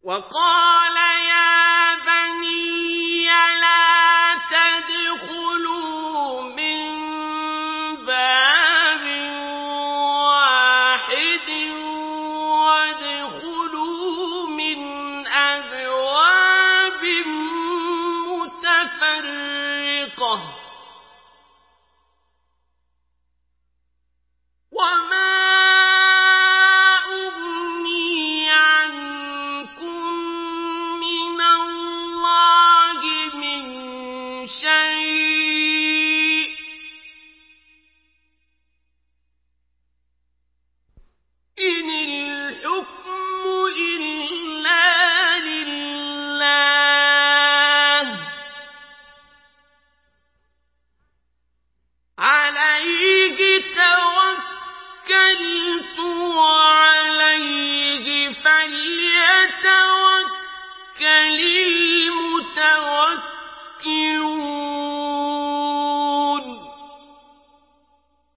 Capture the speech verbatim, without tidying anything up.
وقال يا بني لا تدخلوا من باب واحد وادخلوا من أبواب متفرقة وما أغني عنكم من الله من شيء إن الحكم إلا لله عليه توكلت وعليه فليتوكل